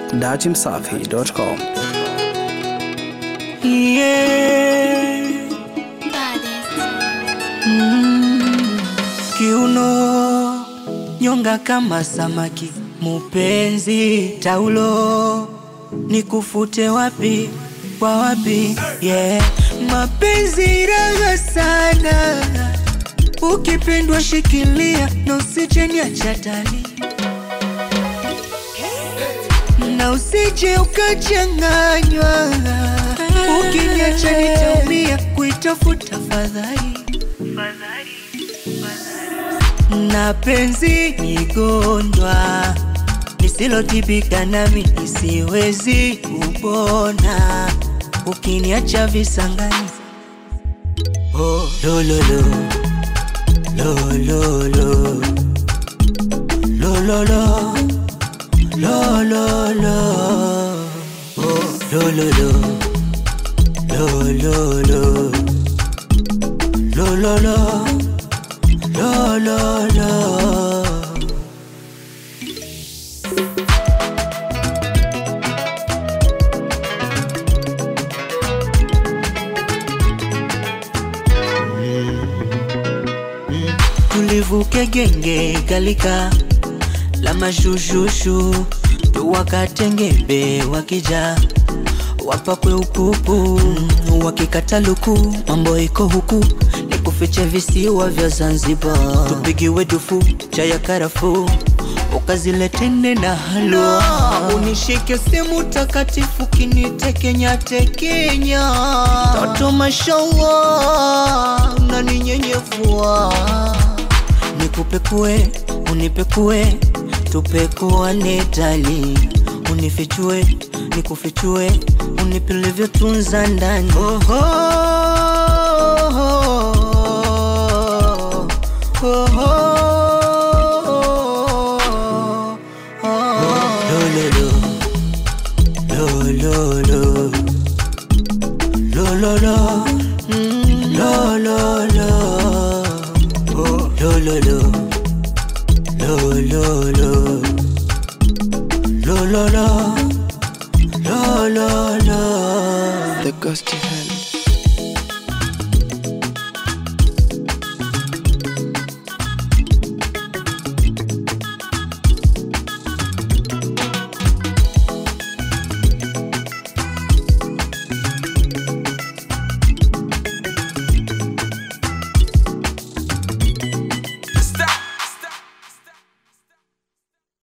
dachimsafi.com. Kiuno nyonga kama samaki, mupenzi taulo nikufute wapi kwa wapi, mapenzi raha sana, ukipendwa shikilia na usije niacha tani, na usije ukachanganywa, ukiniacha nitaumia kuitafuta fadhali. Na penzi nigonjwa lisilotibika, nami isiwezi kupona ukiniacha visangani. Oh, lo lo lo lo lo lo lo lo lo lo lo lo, oh, lo lo lo lo lo lo lo lo lo. La la la. Tulivuke genge galika la mashushushu, tuwakatengembe wakija wapakwe upupu, wakikata luku mambo iko huku, nikufiche visiwa vya Zanzibar, tupigiwe dufu chaya karafu, ukaziletene na halwa, unishike semu takatifu, kinitekenya tekenya, toto mashallah unaninyenyevua, nikupekue unipekue, tupekuane dali, unifichue nikufichue, unipelevyo tunza ndani. Oh oh oh oh oh, lo lo lo lo lo lo lo lo lo, oh, lo lo lo lo lo lo lo lo. La la la, the ghost.